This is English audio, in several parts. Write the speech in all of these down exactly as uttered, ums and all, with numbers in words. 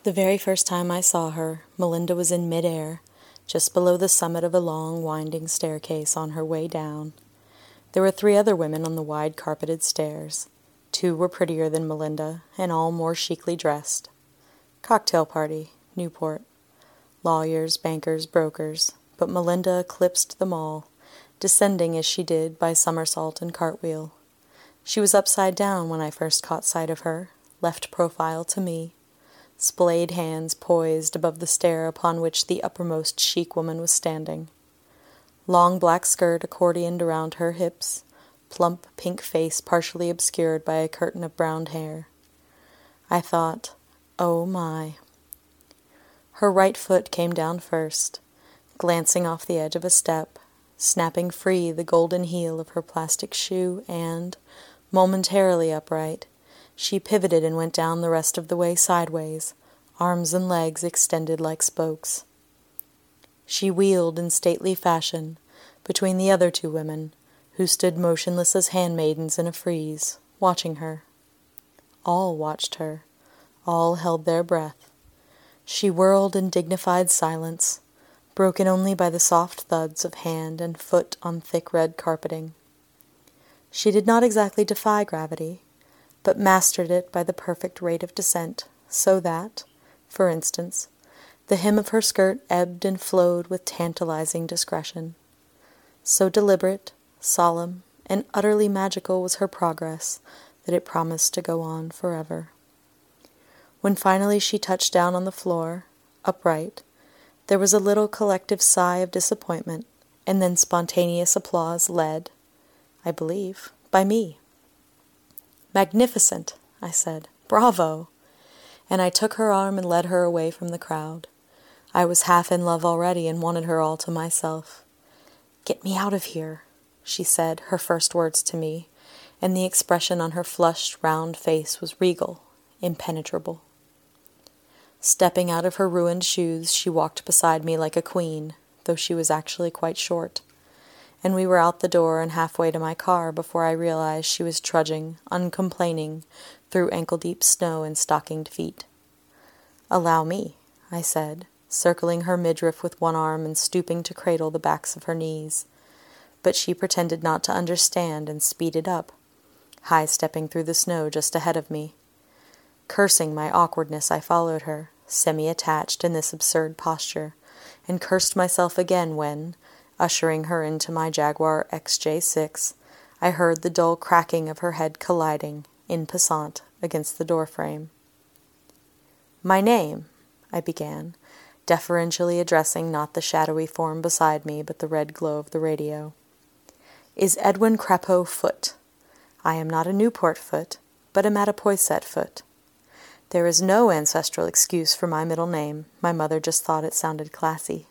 The very first time I saw her, Melinda was in midair, just below the summit of a long, winding staircase on her way down. There were three other women on the wide carpeted stairs. Two were prettier than Melinda, and all more chicly dressed. Cocktail party, Newport. Lawyers, bankers, brokers, but Melinda eclipsed them all, descending as she did by somersault and cartwheel. She was upside down when I first caught sight of her, left profile to me, splayed hands poised above the stair upon which the uppermost chic woman was standing. Long black skirt accordioned around her hips, plump pink face partially obscured by a curtain of brown hair. I thought, oh my. Her right foot came down first, glancing off the edge of a step, snapping free the golden heel of her plastic shoe, and, momentarily upright, she pivoted and went down the rest of the way sideways, arms and legs extended like spokes. She wheeled in stately fashion between the other two women, who stood motionless as handmaidens in a frieze, watching her. All watched her. All held their breath. She whirled in dignified silence, broken only by the soft thuds of hand and foot on thick red carpeting. She did not exactly defy gravity, but mastered it by the perfect rate of descent, so that, for instance, the hem of her skirt ebbed and flowed with tantalizing discretion. So deliberate, solemn, and utterly magical was her progress that it promised to go on forever. When finally she touched down on the floor, upright, there was a little collective sigh of disappointment, and then spontaneous applause led, I believe, by me. "Magnificent," I said. "Bravo!" And I took her arm and led her away from the crowd. I was half in love already and wanted her all to myself. "Get me out of here," she said, her first words to me, and the expression on her flushed, round face was regal, impenetrable. Stepping out of her ruined shoes, she walked beside me like a queen, though she was actually quite short, and we were out the door and halfway to my car before I realized she was trudging, uncomplaining, through ankle-deep snow in stockinged feet. "Allow me," I said, circling her midriff with one arm and stooping to cradle the backs of her knees. But she pretended not to understand and speeded up, high-stepping through the snow just ahead of me. Cursing my awkwardness, I followed her, semi-attached in this absurd posture, and cursed myself again when, ushering her into my Jaguar X J six, I heard the dull cracking of her head colliding, in passant, against the doorframe. "My name," I began, deferentially addressing not the shadowy form beside me but the red glow of the radio, "is Edwin Crapeau Foote. I am not a Newport Foote, but a Mattapoisett Foote. There is no ancestral excuse for my middle name. My mother just thought it sounded classy.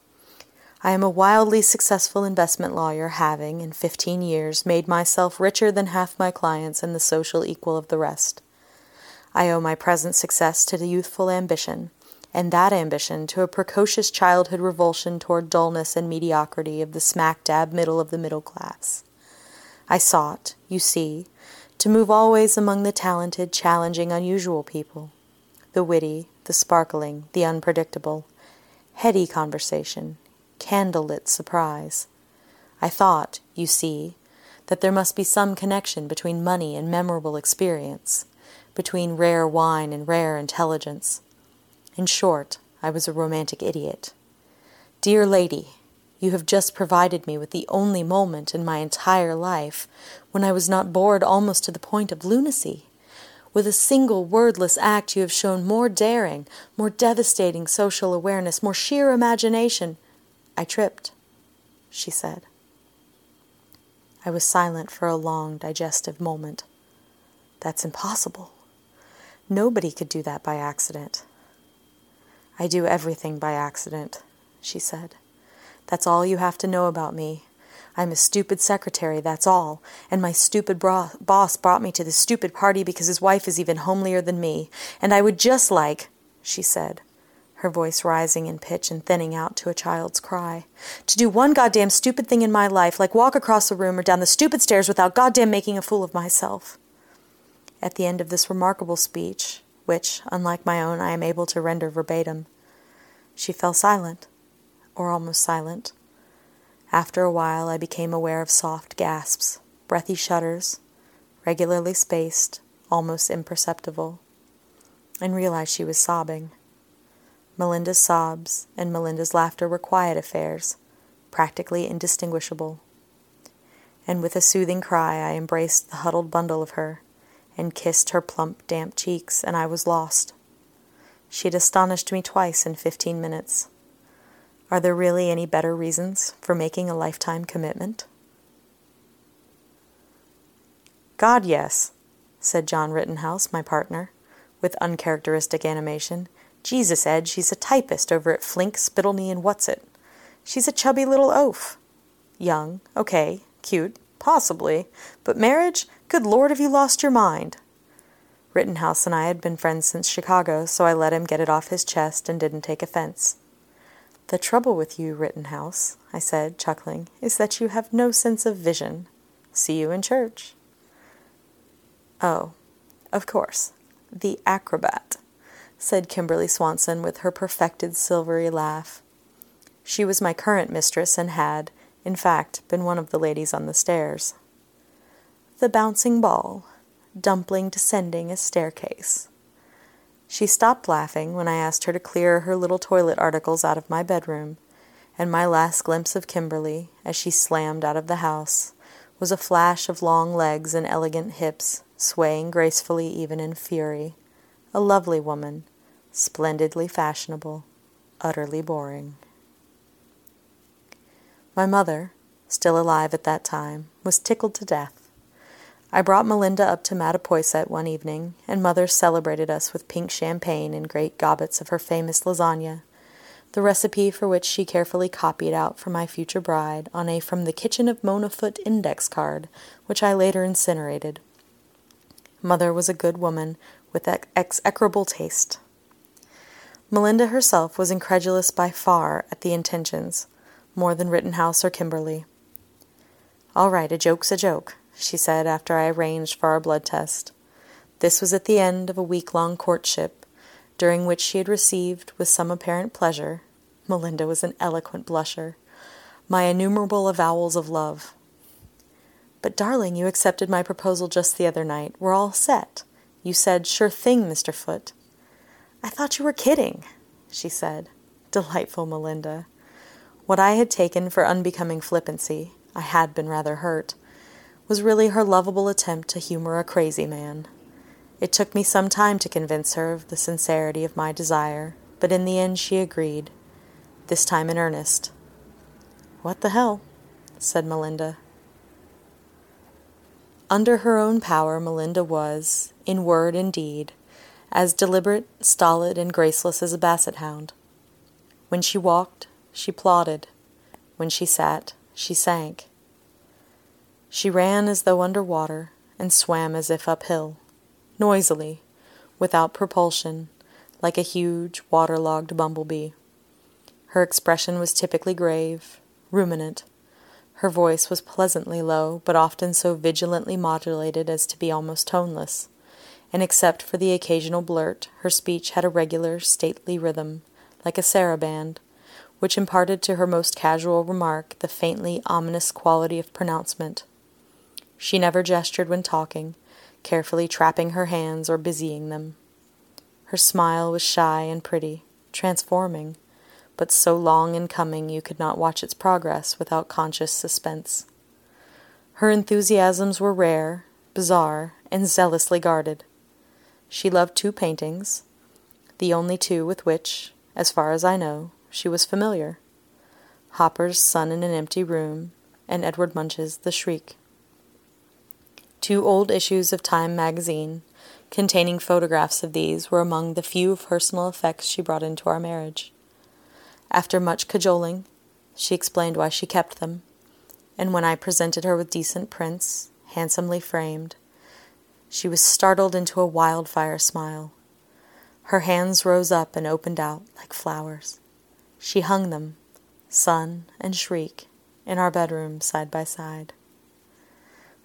I am a wildly successful investment lawyer, having, in fifteen years, made myself richer than half my clients and the social equal of the rest. I owe my present success to the youthful ambition, and that ambition to a precocious childhood revulsion toward dullness and mediocrity of the smack-dab middle of the middle class. I sought, you see, to move always among the talented, challenging, unusual people, the witty, the sparkling, the unpredictable, heady conversation, candle-lit surprise. I thought, you see, that there must be some connection between money and memorable experience, between rare wine and rare intelligence. In short, I was a romantic idiot. Dear lady, you have just provided me with the only moment in my entire life when I was not bored almost to the point of lunacy. With a single wordless act you have shown more daring, more devastating social awareness, more sheer imagination. I tripped, she said. I was silent for a long, digestive moment. That's impossible. Nobody could do that by accident. I do everything by accident, she said. That's all you have to know about me. I'm a stupid secretary, that's all, and my stupid bra- boss brought me to this stupid party because his wife is even homelier than me, and I would just like, she said, her voice rising in pitch and thinning out to a child's cry, to do one goddamn stupid thing in my life, like walk across the room or down the stupid stairs without goddamn making a fool of myself. At the end of this remarkable speech, which, unlike my own, I am able to render verbatim. She fell silent, or almost silent. After a while I became aware of soft gasps, breathy shudders, regularly spaced, almost imperceptible, and realized she was sobbing. Melinda's sobs and Melinda's laughter were quiet affairs, practically indistinguishable. And with a soothing cry I embraced the huddled bundle of her, and kissed her plump, damp cheeks, and I was lost. She had astonished me twice in fifteen minutes. Are there really any better reasons for making a lifetime commitment? God, yes, said John Rittenhouse, my partner, with uncharacteristic animation. Jesus, Ed, she's a typist over at Flink, Spittleny, and What's-It. She's a chubby little oaf. Young, okay, cute, possibly, but marriage? Good Lord, have you lost your mind? Rittenhouse and I had been friends since Chicago, so I let him get it off his chest and didn't take offense. The trouble with you, Rittenhouse, I said, chuckling, is that you have no sense of vision. See you in church. Oh, of course, the acrobat, said Kimberly Swanson with her perfected silvery laugh. She was my current mistress and had, in fact, been one of the ladies on the stairs. The bouncing ball, dumpling descending a staircase. She stopped laughing when I asked her to clear her little toilet articles out of my bedroom, and my last glimpse of Kimberly, as she slammed out of the house, was a flash of long legs and elegant hips, swaying gracefully even in fury. A lovely woman, splendidly fashionable, utterly boring. My mother, still alive at that time, was tickled to death. I brought Melinda up to Mattapoisett one evening, and Mother celebrated us with pink champagne and great gobbets of her famous lasagna, the recipe for which she carefully copied out for my future bride on a From the Kitchen of Mona Foot index card, which I later incinerated. Mother was a good woman with execrable taste. Melinda herself was incredulous by far at the intentions, more than Rittenhouse or Kimberly. All right, a joke's a joke, she said after I arranged for our blood test. This was at the end of a week-long courtship, during which she had received, with some apparent pleasure, Melinda was an eloquent blusher, my innumerable avowals of love. But, darling, you accepted my proposal just the other night. We're all set. You said, sure thing, Mister Foote. I thought you were kidding, she said. Delightful Melinda. What I had taken for unbecoming flippancy, I had been rather hurt, was really her lovable attempt to humor a crazy man. It took me some time to convince her of the sincerity of my desire, but in the end she agreed, this time in earnest. What the hell? Said Melinda. Under her own power, Melinda was, in word and deed, as deliberate, stolid, and graceless as a basset hound. When she walked, she plodded. When she sat, she sank. She ran as though under water, and swam as if uphill, noisily, without propulsion, like a huge, waterlogged bumblebee. Her expression was typically grave, ruminant. Her voice was pleasantly low, but often so vigilantly modulated as to be almost toneless, and except for the occasional blurt, her speech had a regular, stately rhythm, like a saraband, which imparted to her most casual remark the faintly ominous quality of pronouncement. She never gestured when talking, carefully trapping her hands or busying them. Her smile was shy and pretty, transforming, but so long in coming you could not watch its progress without conscious suspense. Her enthusiasms were rare, bizarre, and zealously guarded. She loved two paintings, the only two with which, as far as I know, she was familiar. Hopper's Sun in an Empty Room, and Edward Munch's The Shriek. Two old issues of Time magazine, containing photographs of these, were among the few personal effects she brought into our marriage. After much cajoling, she explained why she kept them, and when I presented her with decent prints, handsomely framed, she was startled into a wildfire smile. Her hands rose up and opened out like flowers. She hung them, Sun and Shriek, in our bedroom side by side.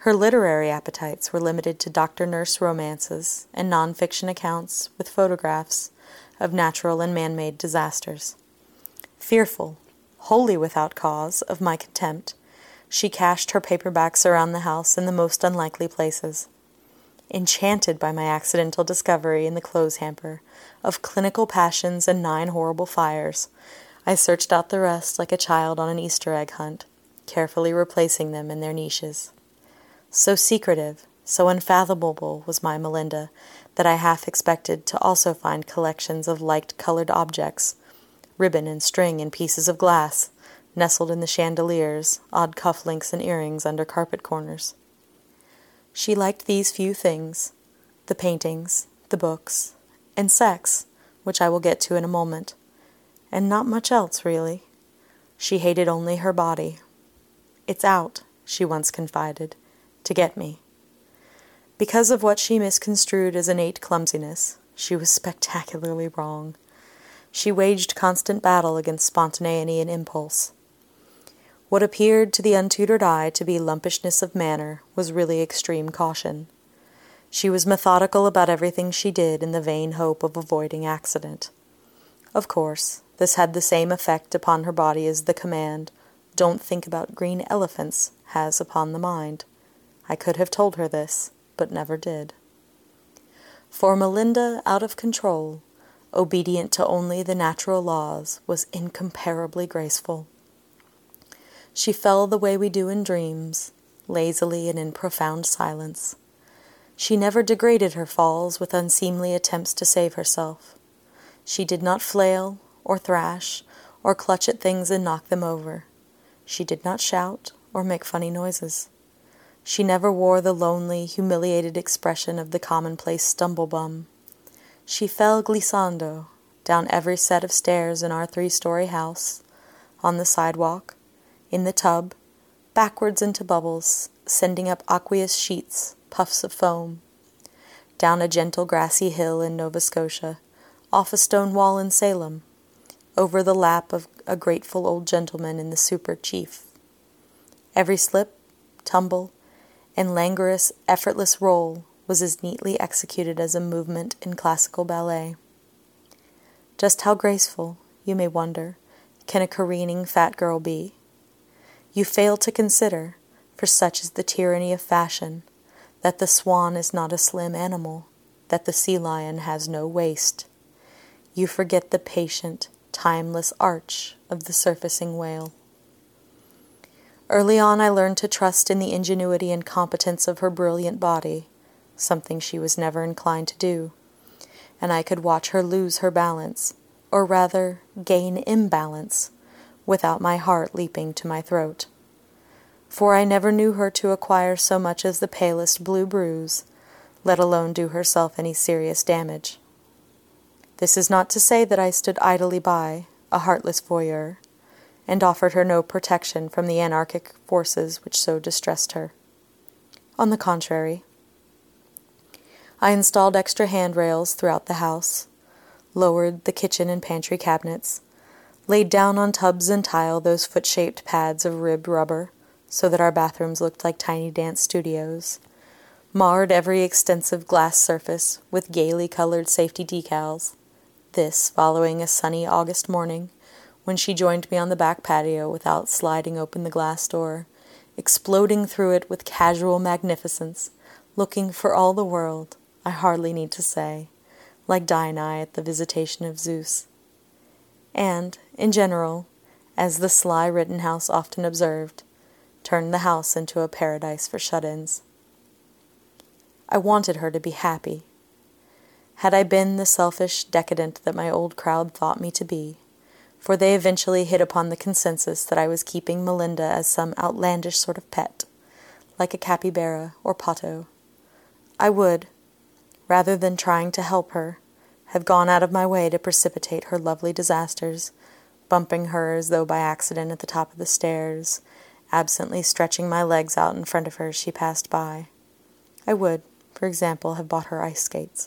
Her literary appetites were limited to doctor-nurse romances and non-fiction accounts with photographs of natural and man-made disasters. Fearful, wholly without cause, of my contempt, she cached her paperbacks around the house in the most unlikely places. Enchanted by my accidental discovery in the clothes hamper of Clinical Passions and Nine Horrible Fires, I searched out the rest like a child on an Easter egg hunt, carefully replacing them in their niches. So secretive, so unfathomable was my Melinda, that I half expected to also find collections of light-colored objects, ribbon and string and pieces of glass, nestled in the chandeliers, odd cufflinks and earrings under carpet corners. She liked these few things, the paintings, the books, and sex, which I will get to in a moment, and not much else, really. She hated only her body. "It's out," she once confided, "to get me." Because of what she misconstrued as innate clumsiness, she was spectacularly wrong. She waged constant battle against spontaneity and impulse. What appeared to the untutored eye to be lumpishness of manner was really extreme caution. She was methodical about everything she did in the vain hope of avoiding accident. Of course, this had the same effect upon her body as the command, "Don't think about green elephants," has upon the mind. I could have told her this, but never did. For Melinda, out of control, obedient to only the natural laws, was incomparably graceful. She fell the way we do in dreams, lazily and in profound silence. She never degraded her falls with unseemly attempts to save herself. She did not flail, or thrash, or clutch at things and knock them over. She did not shout, or make funny noises. She never wore the lonely, humiliated expression of the commonplace stumble-bum. She fell glissando down every set of stairs in our three-story house, on the sidewalk, in the tub, backwards into bubbles, sending up aqueous sheets, puffs of foam, down a gentle grassy hill in Nova Scotia, off a stone wall in Salem, over the lap of a grateful old gentleman in the Super Chief. Every slip, tumble, and languorous, effortless roll was as neatly executed as a movement in classical ballet. Just how graceful, you may wonder, can a careening fat girl be? You fail to consider, for such is the tyranny of fashion, that the swan is not a slim animal, that the sea lion has no waist. You forget the patient, timeless arch of the surfacing whale. Early on I learned to trust in the ingenuity and competence of her brilliant body, something she was never inclined to do, and I could watch her lose her balance, or rather gain imbalance, without my heart leaping to my throat. For I never knew her to acquire so much as the palest blue bruise, let alone do herself any serious damage. This is not to say that I stood idly by, a heartless voyeur, and offered her no protection from the anarchic forces which so distressed her. On the contrary, I installed extra handrails throughout the house, lowered the kitchen and pantry cabinets, laid down on tubs and tile those foot-shaped pads of ribbed rubber, so that our bathrooms looked like tiny dance studios, marred every extensive glass surface with gaily colored safety decals, this following a sunny August morning, when she joined me on the back patio without sliding open the glass door, exploding through it with casual magnificence, looking for all the world, I hardly need to say, like Danae at the visitation of Zeus. And, in general, as the sly Rittenhouse often observed, turned the house into a paradise for shut-ins. I wanted her to be happy. Had I been the selfish decadent that my old crowd thought me to be, for they eventually hit upon the consensus that I was keeping Melinda as some outlandish sort of pet, like a capybara or potto, I would, rather than trying to help her, have gone out of my way to precipitate her lovely disasters, bumping her as though by accident at the top of the stairs, absently stretching my legs out in front of her as she passed by. I would, for example, have bought her ice skates.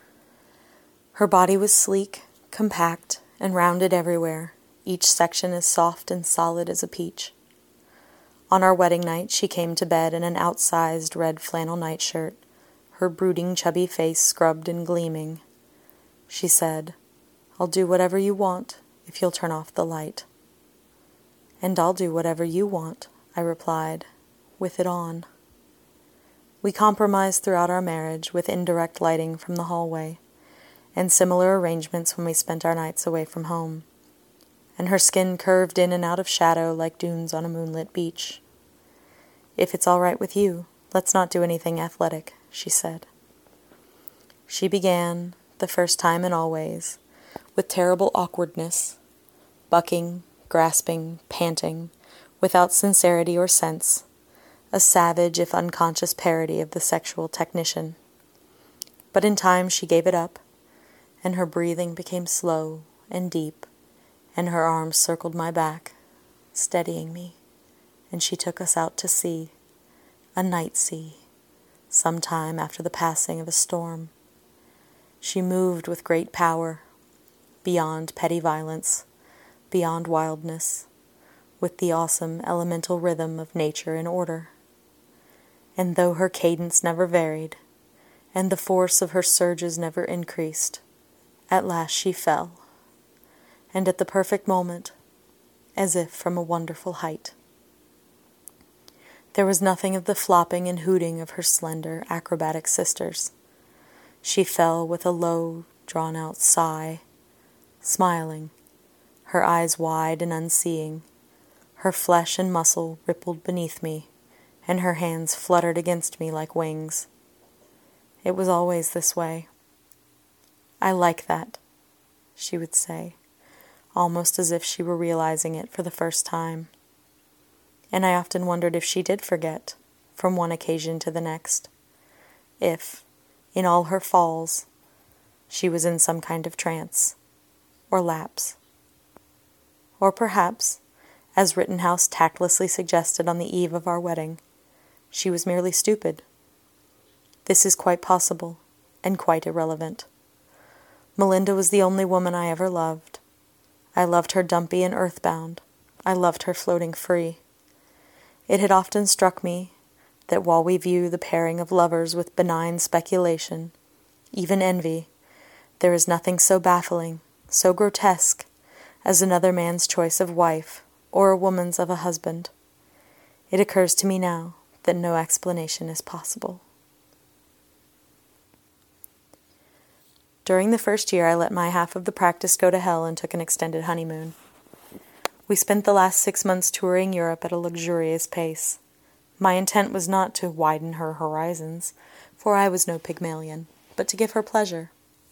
Her body was sleek, compact, and rounded everywhere, each section as soft and solid as a peach. On our wedding night she came to bed in an outsized red flannel nightshirt, her brooding chubby face scrubbed and gleaming. She said, "I'll do whatever you want if you'll turn off the light." "And I'll do whatever you want," I replied, "with it on." We compromised throughout our marriage with indirect lighting from the hallway, and similar arrangements when we spent our nights away from home. And her skin curved in and out of shadow like dunes on a moonlit beach. "If it's all right with you, let's not do anything athletic," she said. She began, the first time and always, with terrible awkwardness, bucking, grasping, panting, without sincerity or sense, a savage if unconscious parody of the sexual technician. But in time she gave it up, and her breathing became slow and deep, and her arms circled my back, steadying me, and she took us out to sea, a night sea, some time after the passing of a storm. She moved with great power, beyond petty violence, beyond wildness, with the awesome elemental rhythm of nature and order. And though her cadence never varied, and the force of her surges never increased, at last she fell, and at the perfect moment, as if from a wonderful height. There was nothing of the flopping and hooting of her slender, acrobatic sisters. She fell with a low, drawn-out sigh, smiling, her eyes wide and unseeing, her flesh and muscle rippled beneath me, and her hands fluttered against me like wings. It was always this way. "I like that," she would say, almost as if she were realizing it for the first time. And I often wondered if she did forget, from one occasion to the next, if, in all her falls, she was in some kind of trance, or lapse. Or perhaps, as Rittenhouse tactlessly suggested on the eve of our wedding, she was merely stupid. This is quite possible, and quite irrelevant. Melinda was the only woman I ever loved. I loved her dumpy and earthbound. I loved her floating free. It had often struck me that while we view the pairing of lovers with benign speculation, even envy, there is nothing so baffling, so grotesque, as another man's choice of wife, or a woman's of a husband. It occurs to me now that no explanation is possible. During the first year, I let my half of the practice go to hell and took an extended honeymoon. We spent the last six months touring Europe at a luxurious pace. My intent was not to widen her horizons, for I was no Pygmalion, but to give her pleasure.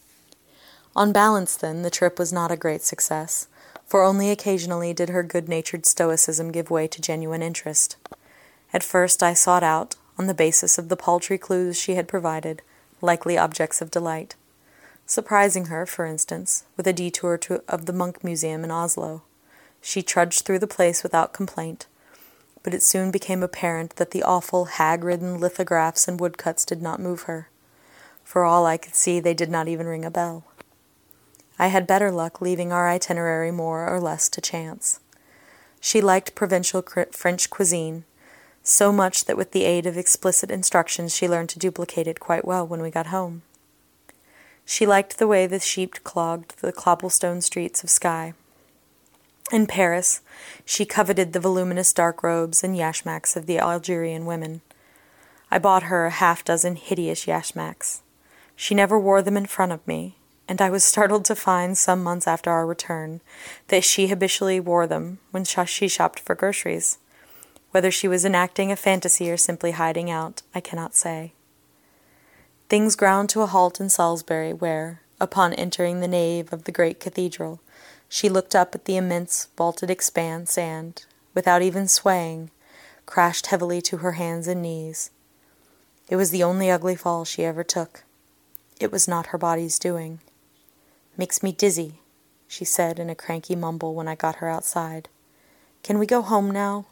On balance, then, the trip was not a great success, for only occasionally did her good-natured stoicism give way to genuine interest. At first I sought out, on the basis of the paltry clues she had provided, likely objects of delight, surprising her, for instance, with a detour to, of the Monk Museum in Oslo. She trudged through the place without complaint, but it soon became apparent that the awful, hag-ridden lithographs and woodcuts did not move her. For all I could see, they did not even ring a bell. I had better luck leaving our itinerary more or less to chance. She liked provincial French cuisine, so much that with the aid of explicit instructions she learned to duplicate it quite well when we got home. She liked the way the sheep clogged the cobblestone streets of Skye. In Paris, she coveted the voluminous dark robes and yashmaks of the Algerian women. I bought her a half-dozen hideous yashmaks. She never wore them in front of me, and I was startled to find, some months after our return, that she habitually wore them when she shopped for groceries. Whether she was enacting a fantasy or simply hiding out, I cannot say. Things ground to a halt in Salisbury, where, upon entering the nave of the great cathedral, she looked up at the immense vaulted expanse and, without even swaying, crashed heavily to her hands and knees. It was the only ugly fall she ever took. It was not her body's doing. "Makes me dizzy," she said in a cranky mumble when I got her outside. "Can we go home now?"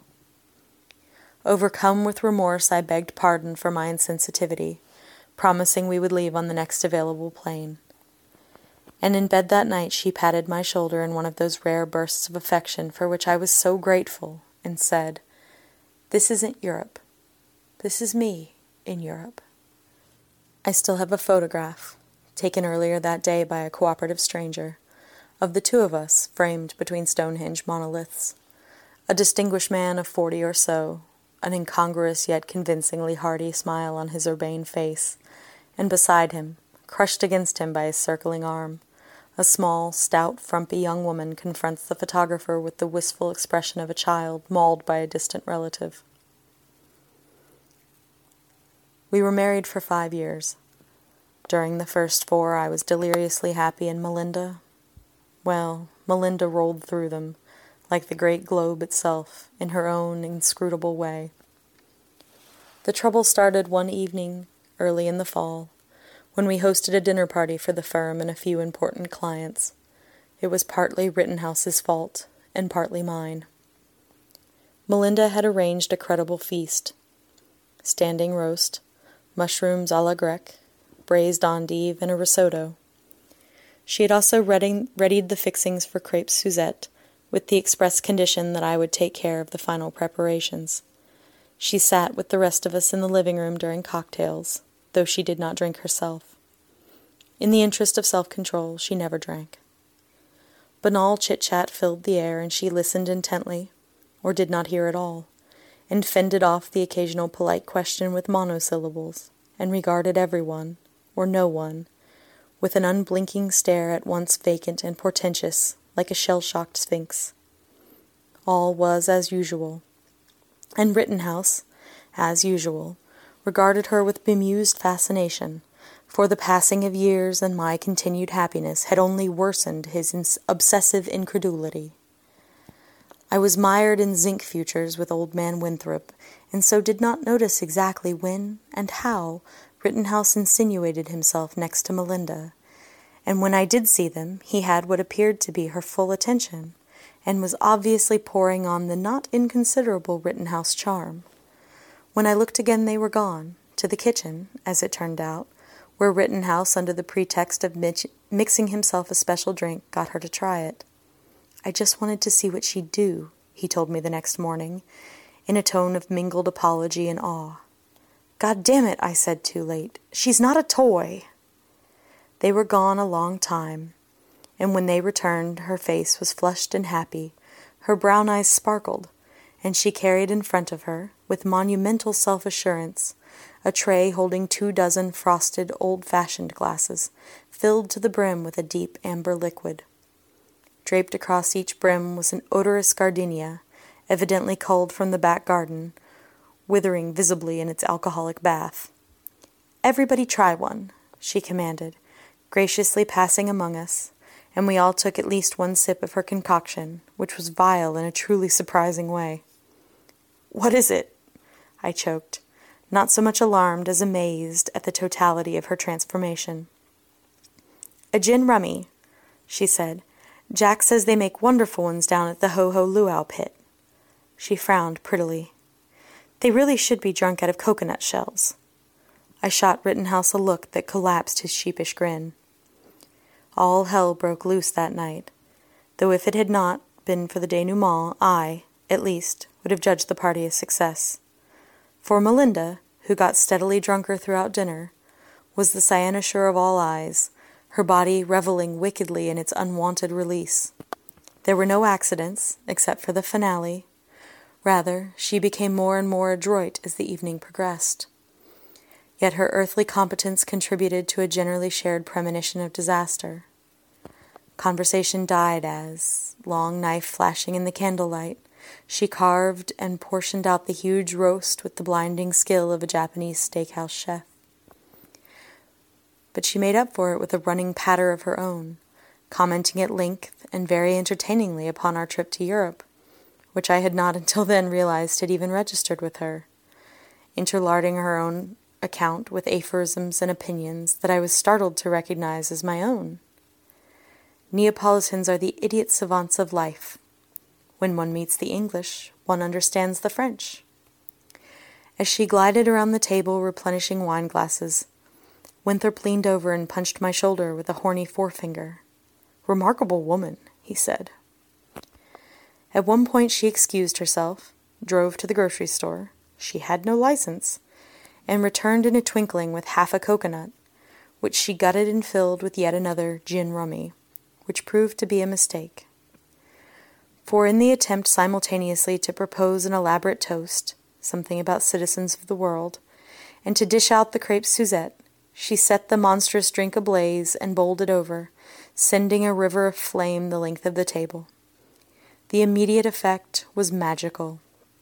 Overcome with remorse, I begged pardon for my insensitivity, promising we would leave on the next available plane. And in bed that night she patted my shoulder in one of those rare bursts of affection for which I was so grateful, and said, This isn't Europe. This is me in Europe. I still have a photograph, taken earlier that day by a cooperative stranger, of the two of us framed between Stonehenge monoliths. A distinguished man of forty or so, an incongruous yet convincingly hearty smile on his urbane face, and beside him, crushed against him by his circling arm, a small, stout, frumpy young woman confronts the photographer with the wistful expression of a child mauled by a distant relative. We were married for five years. During the first four, I was deliriously happy, and Melinda, well, Melinda rolled through them, like the great globe itself, in her own inscrutable way. The trouble started one evening, early in the fall, when we hosted a dinner party for the firm and a few important clients. It was partly Rittenhouse's fault, and partly mine. Melinda had arranged a credible feast. Standing roast, mushrooms à la grecque, braised endive, and a risotto. She had also ready, readied the fixings for crêpes Suzette, with the express condition that I would take care of the final preparations. She sat with the rest of us in the living room during cocktails, though she did not drink herself. In the interest of self-control, she never drank. Banal chit-chat filled the air, and she listened intently, or did not hear at all, and fended off the occasional polite question with monosyllables, and regarded everyone, or no one, with an unblinking stare at once vacant and portentous, like a shell-shocked sphinx. All was as usual, and Rittenhouse, as usual, regarded her with bemused fascination, for the passing of years and my continued happiness had only worsened his ins- obsessive incredulity. I was mired in zinc futures with old man Winthrop, and so did not notice exactly when and how Rittenhouse insinuated himself next to Melinda, and when I did see them, he had what appeared to be her full attention, and was obviously pouring on the not inconsiderable Rittenhouse charm. When I looked again, they were gone, to the kitchen, as it turned out, where Rittenhouse, under the pretext of mix- mixing himself a special drink, got her to try it. I just wanted to see what she'd do, he told me the next morning, in a tone of mingled apology and awe. God damn it, I said too late. She's not a toy. They were gone a long time, and when they returned, her face was flushed and happy, her brown eyes sparkled, and she carried in front of her, with monumental self-assurance, a tray holding two dozen frosted, old-fashioned glasses, filled to the brim with a deep amber liquid. Draped across each brim was an odorous gardenia, evidently culled from the back garden, withering visibly in its alcoholic bath. "Everybody try one," she commanded, graciously passing among us, and we all took at least one sip of her concoction, which was vile in a truly surprising way. "What is it?" I choked, not so much alarmed as amazed at the totality of her transformation. "A gin rummy," she said. "Jack says they make wonderful ones down at the Ho-Ho Luau pit." She frowned prettily. "They really should be drunk out of coconut shells." I shot Rittenhouse a look that collapsed his sheepish grin. All hell broke loose that night, though if it had not been for the denouement, I, at least, would have judged the party a success. For Melinda, who got steadily drunker throughout dinner, was the cynosure of all eyes, her body reveling wickedly in its unwonted release. There were no accidents, except for the finale. Rather, she became more and more adroit as the evening progressed. Yet her earthly competence contributed to a generally shared premonition of disaster. Conversation died as, long knife flashing in the candlelight, she carved and portioned out the huge roast with the blinding skill of a Japanese steakhouse chef. But she made up for it with a running patter of her own, commenting at length and very entertainingly upon our trip to Europe, which I had not until then realized had even registered with her, interlarding her own account with aphorisms and opinions that I was startled to recognize as my own. Neapolitans are the idiot savants of life. When one meets the English, one understands the French. As she glided around the table replenishing wine glasses, Winthrop leaned over and punched my shoulder with a horny forefinger. "Remarkable woman," he said. At one point she excused herself, drove to the grocery store, she had no license, and returned in a twinkling with half a coconut, which she gutted and filled with yet another gin rummy, which proved to be a mistake. For in the attempt simultaneously to propose an elaborate toast, something about citizens of the world, and to dish out the crepe Suzette, she set the monstrous drink ablaze and bowled it over, sending a river of flame the length of the table. The immediate effect was magical.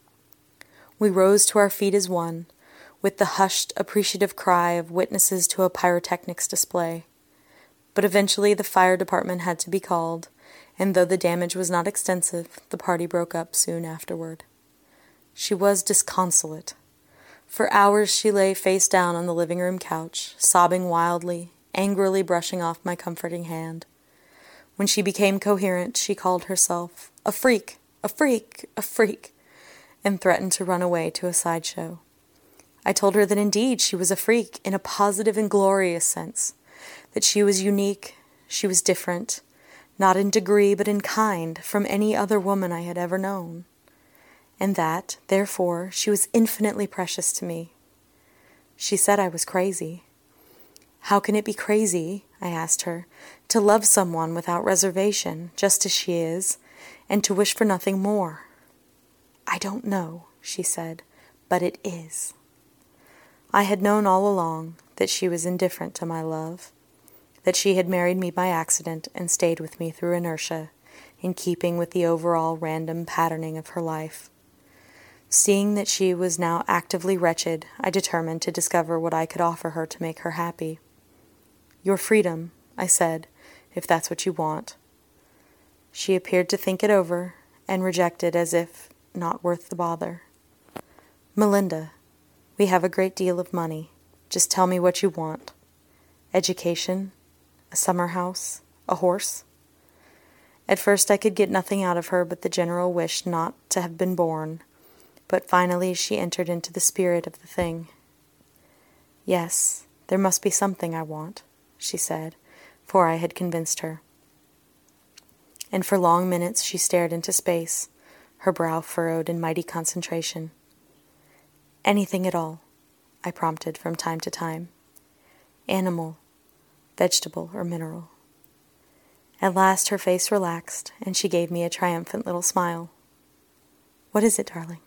We rose to our feet as one, with the hushed, appreciative cry of witnesses to a pyrotechnics display. But eventually the fire department had to be called, and though the damage was not extensive, the party broke up soon afterward. She was disconsolate. For hours she lay face down on the living-room couch, sobbing wildly, angrily brushing off my comforting hand. When she became coherent, she called herself a freak, a freak, a freak, and threatened to run away to a sideshow. I told her that indeed she was a freak in a positive and glorious sense, that she was unique, she was different, not in degree but in kind, from any other woman I had ever known, and that, therefore, she was infinitely precious to me. She said I was crazy. How can it be crazy, I asked her, to love someone without reservation, just as she is, and to wish for nothing more? I don't know, she said, but it is. I had known all along that she was indifferent to my love, that she had married me by accident and stayed with me through inertia, in keeping with the overall random patterning of her life. Seeing that she was now actively wretched, I determined to discover what I could offer her to make her happy. Your freedom, I said, if that's what you want. She appeared to think it over, and rejected as if not worth the bother. Melinda, we have a great deal of money. Just tell me what you want. Education? A summer house? A horse? At first I could get nothing out of her but the general wish not to have been born, but finally she entered into the spirit of the thing. Yes, there must be something I want, she said, for I had convinced her. And for long minutes she stared into space, her brow furrowed in mighty concentration. Anything at all, I prompted from time to time. Animal, vegetable, or mineral. At last her face relaxed, and she gave me a triumphant little smile. What is it, darling?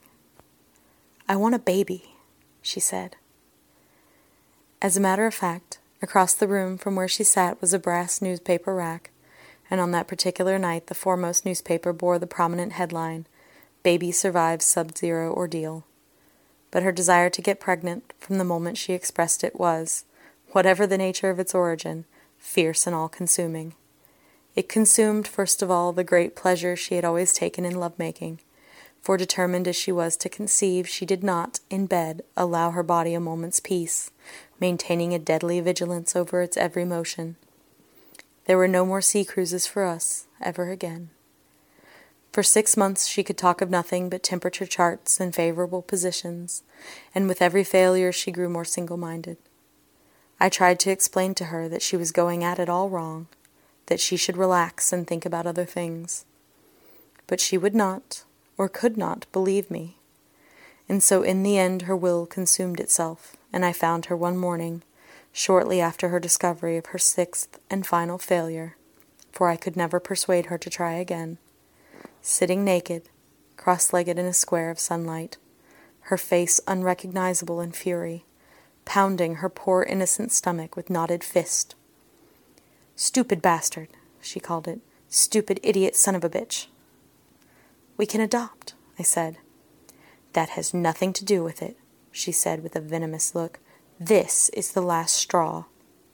I want a baby, she said. As a matter of fact, across the room from where she sat was a brass newspaper rack, and on that particular night the foremost newspaper bore the prominent headline, Baby Survives Sub-Zero Ordeal. But her desire to get pregnant, from the moment she expressed it, was, whatever the nature of its origin, fierce and all-consuming. It consumed, first of all, the great pleasure she had always taken in love-making, for determined as she was to conceive, she did not, in bed, allow her body a moment's peace, maintaining a deadly vigilance over its every motion. There were no more sea cruises for us, ever again. For six months she could talk of nothing but temperature charts and favorable positions, and with every failure she grew more single-minded. I tried to explain to her that she was going at it all wrong, that she should relax and think about other things. But she would not, or could not, believe me. And so in the end her will consumed itself, and I found her one morning, shortly after her discovery of her sixth and final failure, for I could never persuade her to try again, sitting naked, cross-legged in a square of sunlight, her face unrecognizable in fury, pounding her poor innocent stomach with knotted fist. "Stupid bastard," she called it. "Stupid idiot son of a bitch." "We can adopt," I said. "That has nothing to do with it," she said with a venomous look. "This is the last straw."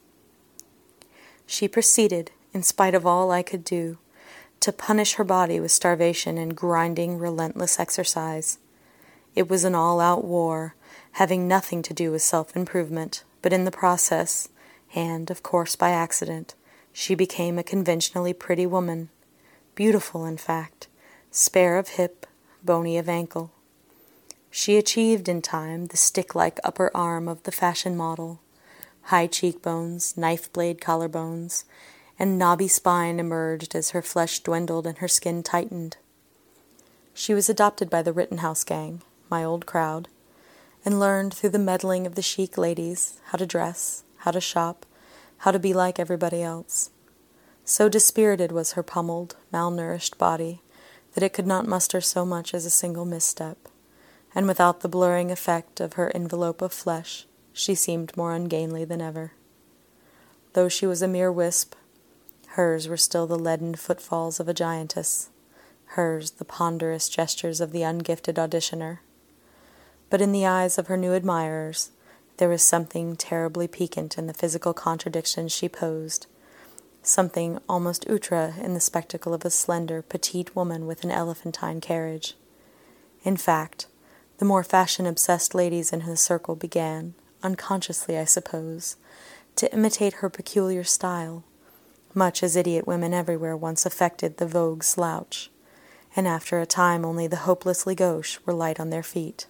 She proceeded, in spite of all I could do, to punish her body with starvation and grinding, relentless exercise. It was an all-out war, having nothing to do with self-improvement, but in the process, and, of course, by accident, she became a conventionally pretty woman, beautiful, in fact, spare of hip, bony of ankle. She achieved in time the stick-like upper arm of the fashion model, high cheekbones, knife-blade collarbones, and knobby spine emerged as her flesh dwindled and her skin tightened. She was adopted by the Rittenhouse gang, my old crowd, and learned through the meddling of the chic ladies how to dress, how to shop, how to be like everybody else. So dispirited was her pummeled, malnourished body that it could not muster so much as a single misstep, and without the blurring effect of her envelope of flesh, she seemed more ungainly than ever. Though she was a mere wisp, hers were still the leaden footfalls of a giantess, hers the ponderous gestures of the ungifted auditioner. But in the eyes of her new admirers, there was something terribly piquant in the physical contradictions she posed, something almost outre in the spectacle of a slender, petite woman with an elephantine carriage. In fact, the more fashion-obsessed ladies in her circle began, unconsciously I suppose, to imitate her peculiar style, much as idiot women everywhere once affected the vogue slouch, and after a time only the hopelessly gauche were light on their feet.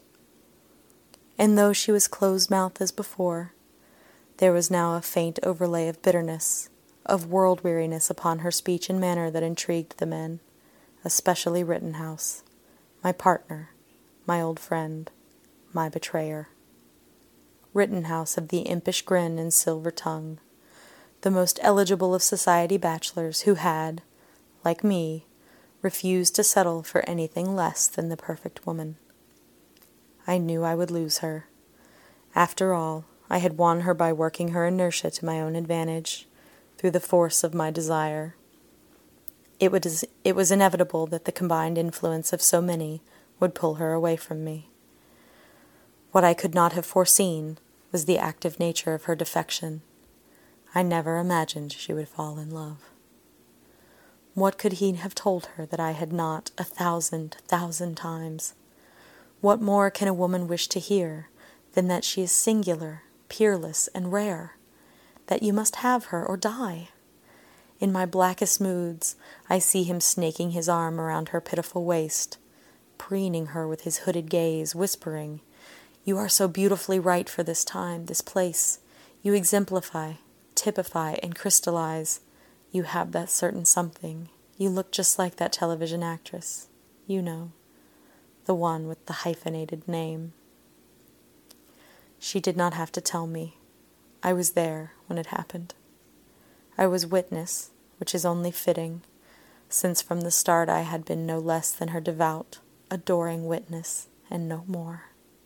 And though she was close-mouthed as before, there was now a faint overlay of bitterness, of world-weariness upon her speech and manner that intrigued the men, especially Rittenhouse, my partner, my old friend, my betrayer. Rittenhouse of the impish grin and silver tongue, the most eligible of society bachelors who had, like me, refused to settle for anything less than the perfect woman. I knew I would lose her. After all, I had won her by working her inertia to my own advantage, through the force of my desire. It was, it was inevitable that the combined influence of so many would pull her away from me. What I could not have foreseen was the active nature of her defection. I never imagined she would fall in love. What could he have told her that I had not a thousand, thousand times? What more can a woman wish to hear than that she is singular, peerless, and rare, that you must have her or die? In my blackest moods, I see him snaking his arm around her pitiful waist, preening her with his hooded gaze, whispering, "You are so beautifully right for this time, this place. You exemplify, typify, and crystallize. You have that certain something. You look just like that television actress. You know, the one with the hyphenated name." She did not have to tell me. I was there when it happened. I was witness, which is only fitting, since from the start I had been no less than her devout, adoring witness, and no more.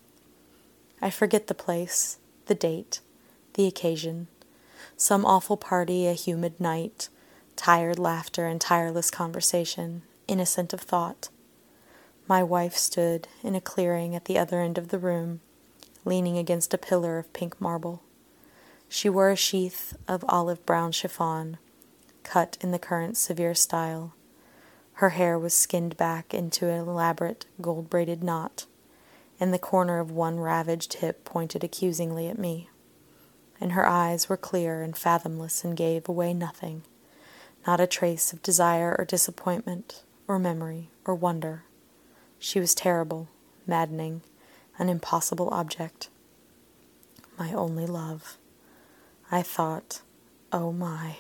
I forget the place, the date, the occasion, some awful party, a humid night, tired laughter and tireless conversation, innocent of thought. My wife stood in a clearing at the other end of the room, leaning against a pillar of pink marble. She wore a sheath of olive-brown chiffon, cut in the current severe style. Her hair was skinned back into an elaborate gold-braided knot, and the corner of one ravaged hip pointed accusingly at me. And her eyes were clear and fathomless and gave away nothing, not a trace of desire or disappointment or memory or wonder. She was terrible, maddening, an impossible object. My only love. I thought, oh my.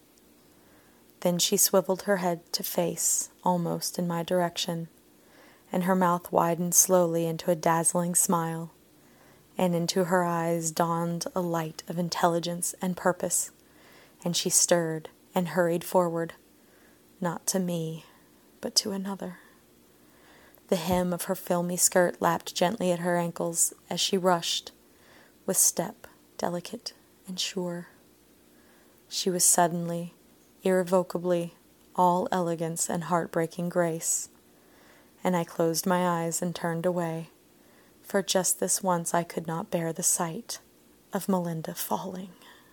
Then she swiveled her head to face, almost in my direction, and her mouth widened slowly into a dazzling smile, and into her eyes dawned a light of intelligence and purpose, and she stirred and hurried forward, not to me, but to another. The hem of her filmy skirt lapped gently at her ankles as she rushed, with step delicate and sure. She was suddenly, irrevocably, all elegance and heartbreaking grace, and I closed my eyes and turned away, for just this once I could not bear the sight of Melinda falling.